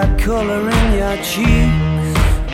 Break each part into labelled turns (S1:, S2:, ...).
S1: the color in your cheeks?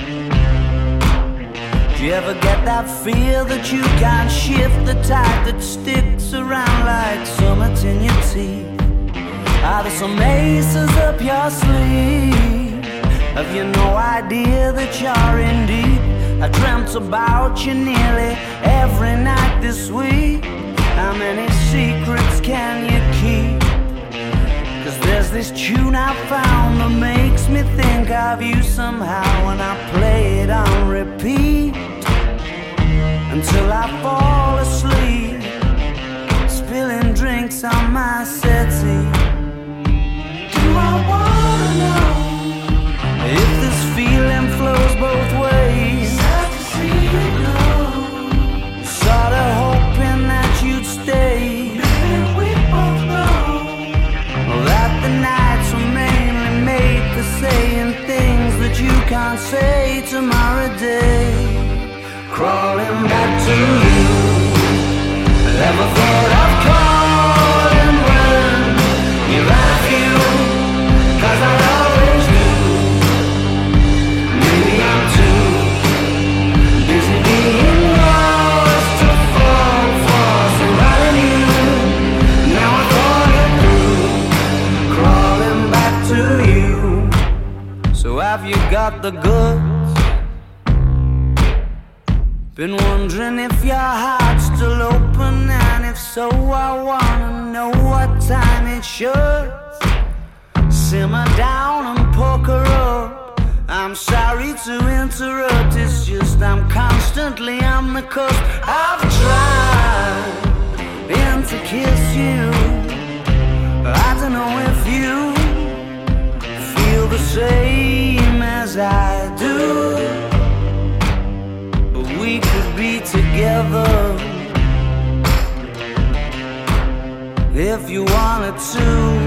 S1: Do you ever get that fear that you can't shift, the tide that sticks around like summit in your teeth? Are there some aces up your sleeve? Have you no idea that you're in deep? I dreamt about you nearly every night this week. How many secrets can you keep? 'Cause there's this tune I found that makes me think of you somehow, and I play it on repeat until I fall asleep, spilling drinks on my settee. Do I wanna know if this feeling flows both ways? Sad to see you go. Sorta hoping that you'd stay. Maybe we both know that the nights were mainly made for saying things that you can't say tomorrow day. Crawling back to you, never thought of calling when you're at you, 'cause I always do. Maybe I'm too busy being lost to fall for somebody new. Now I thought it through, crawling back to you. So have you got the goods? Been wondering if your heart's still open, and if so, I wanna know what time it should. Simmer down and poker up. I'm sorry to interrupt, it's just I'm constantly on the cusp. I've tried to kiss you. I don't know if you feel the same as I do. We could be together if you wanted to.